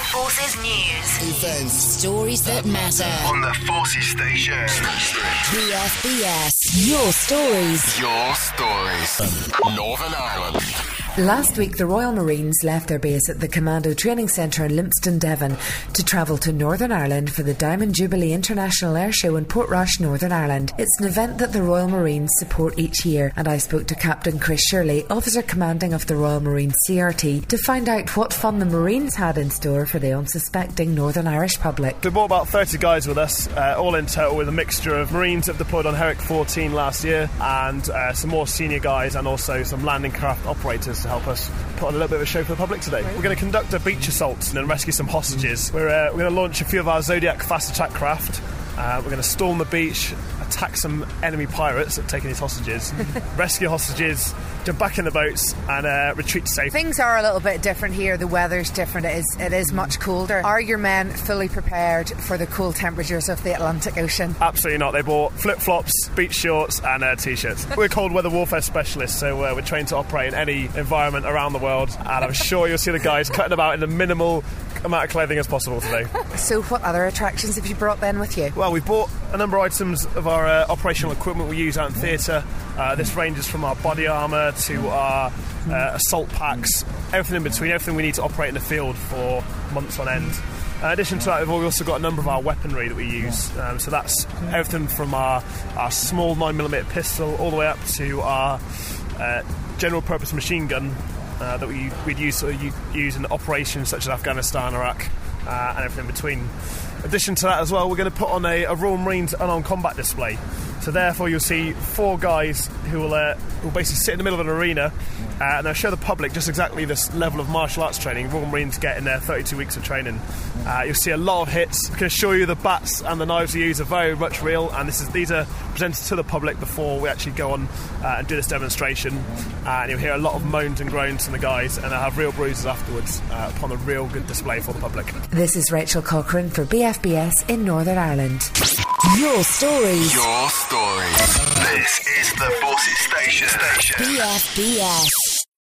Forces News. Events. Stories that matter. On the Forces Station. BFBS. Your stories. Your stories. Northern Ireland. Last week, the Royal Marines left their base at the Commando Training Centre in Lympstone, Devon, to travel to Northern Ireland for the Diamond Jubilee International Air Show in Portrush, Northern Ireland. It's an event that the Royal Marines support each year, and I spoke to Captain Chris Shirley, Officer Commanding of the Royal Marines CRT, to find out what fun the Marines had in store for the unsuspecting Northern Irish public. We brought about 30 guys with us, all in total, with a mixture of Marines that deployed on Herrick 14 last year, and some more senior guys, and also some landing craft operators to help us put on a little bit of a show for the public today. We're going to conduct a beach assault and then rescue some hostages. We're going to launch a few of our Zodiac fast attack craft. We're going to storm the beach, attack some enemy pirates that are taking these hostages, rescue hostages, jump back in the boats and retreat safe. Things are a little bit different here. The weather's different. It is much colder. Are your men fully prepared for the cool temperatures of the Atlantic Ocean? Absolutely not. They bought flip-flops, beach shorts and t-shirts. We're cold weather warfare specialists, so we're trained to operate in any environment around the world, and I'm sure you'll see the guys cutting about in the minimal amount of clothing as possible today. So what other attractions have you brought then with you? Well, we've bought a number of items of our operational equipment we use out in theatre. This ranges from our body armour to our assault packs, everything in between, everything we need to operate in the field for months on end. In addition to that, we've also got a number of our weaponry that we use. So that's everything from our small 9mm pistol all the way up to our general purpose machine gun that we'd use in operations such as Afghanistan, Iraq, and everything in between. In addition to that as well, we're going to put on a Royal Marines unarmed combat display. So therefore you'll see 4 guys who will basically sit in the middle of an arena and they'll show the public just exactly this level of martial arts training Royal Marines get in their 32 weeks of training. You'll see a lot of hits. I can assure you the bats and the knives we use are very much real, and these are presented to the public before we actually go on and do this demonstration. And you'll hear a lot of moans and groans from the guys, and they'll have real bruises afterwards upon a real good display for the public. This is Rachel Cochrane for BFBS in Northern Ireland. Your stories. Your stories. This is the Forces Station. BFBS.